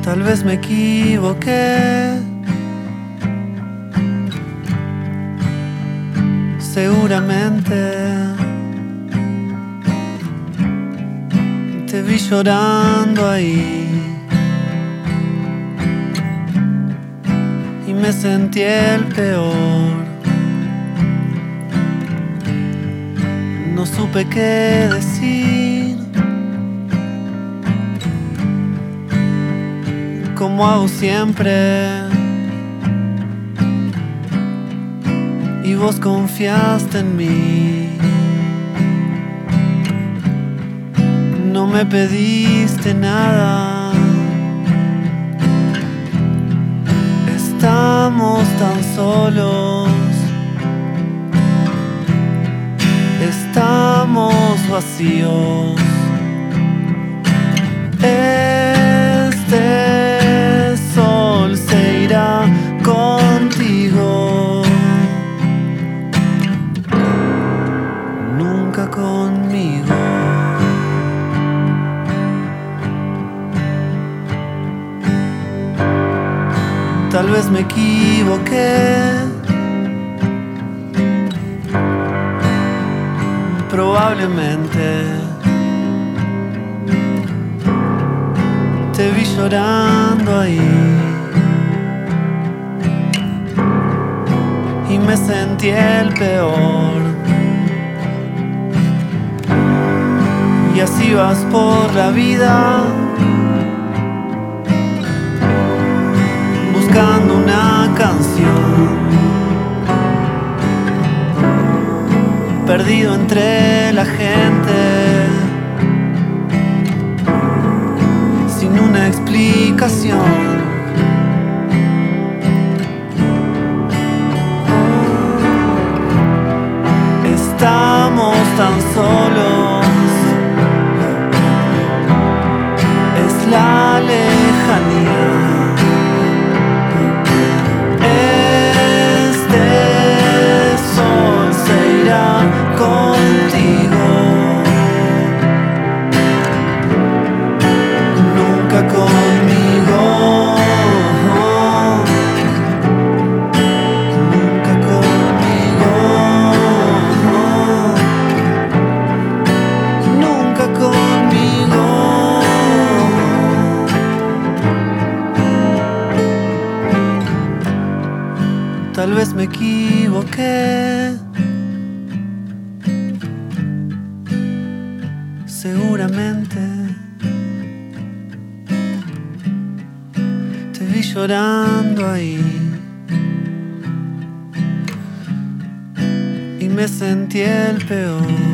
Tal vez me equivoqué, seguramente. Te vi llorando ahí y me sentí el peor. No supe qué decir, como hago siempre, y vos confiaste en mí. No me pediste nada, estamos tan solos, estamos vacíos. Este sol se irá contigo, nunca conmigo. Tal vez me equivoqué, probablemente. Te vi llorando ahí y me sentí el peor. Y así vas por la vida, buscando una canción, perdido entre la gente, sin una explicación. Estamos tan solos, es la lejanía. Contigo, nunca conmigo, nunca conmigo, nunca conmigo. Tal vez me equivoqué, seguramente. Te vi llorando ahí y me sentí el peor.